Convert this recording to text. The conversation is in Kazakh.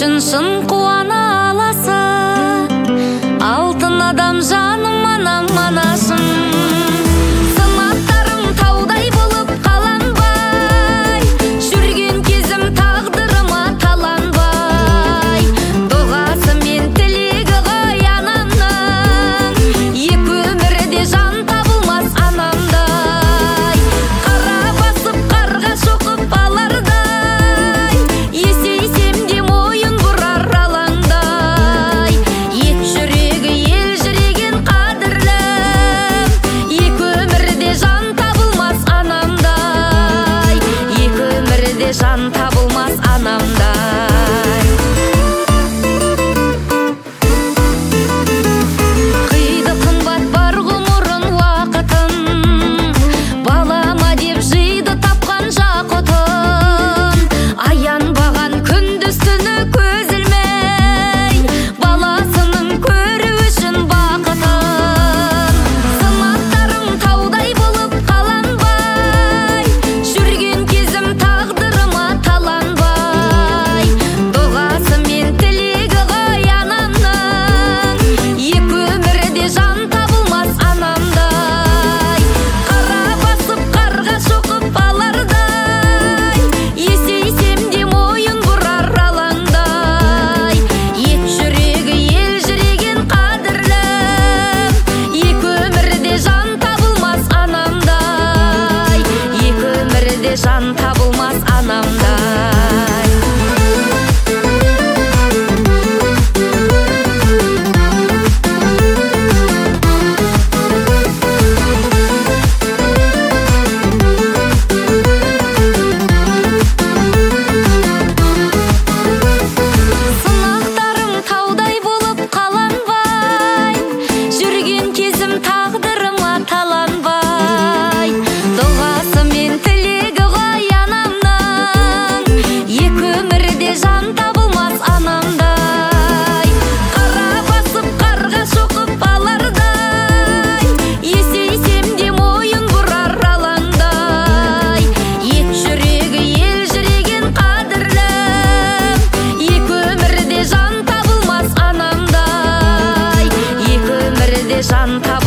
үшін шын қуана аласы, алтын адам жаным анам анашым. Сынақтарым таудай болып қаланбай, жүрген кезім тағдырыма таланбай. Дұғасы мен тілегі ғой анамның, екі өмірде жан табылмас анамдай. Қара басып қарға шоқып алардай, есейсем де мойын бұрар алаңдай. Ет жүрегі ел жүреген қадірлім, екі өмірде жан табылмас анамдай, екі өмірде жан табылмас анамдай. Қиды қымбат бар ғұмырын уақытын, балама деп жиды тапқан жақұтын. Аянбаған күндіз түні көз ілмей, баласының көру үшін бақытын. Сынақтарым таудай болып қаланбай, жүрген кезім тағдырыма таланбай. Дұғасы мен тілегі ғой анамның, екі өмірде жан табылмас анамдай. Қара басып қарға шоқып алардай, есейсем де мойын бұрар алаңдай. Ет жүрегі ел жүреген қадірлім, екі өмірде жан табылмас анамдай, екі өмірде жан табылмас анамдай. Сынақтарым таудай болып қаланбай, жүрген кезім тағдырыма таланбай. Дұғасы мен тілегі ғой анамның, екі өмірде жан табылмас анамдай. Қара басып қарға шоқып алардай, есейсем де мойын бұрар алаңдай. Ет жүрегі ел жүреген қадірлім, екі өмірде жан табылмас анамдай, екі өмірде жан табылмас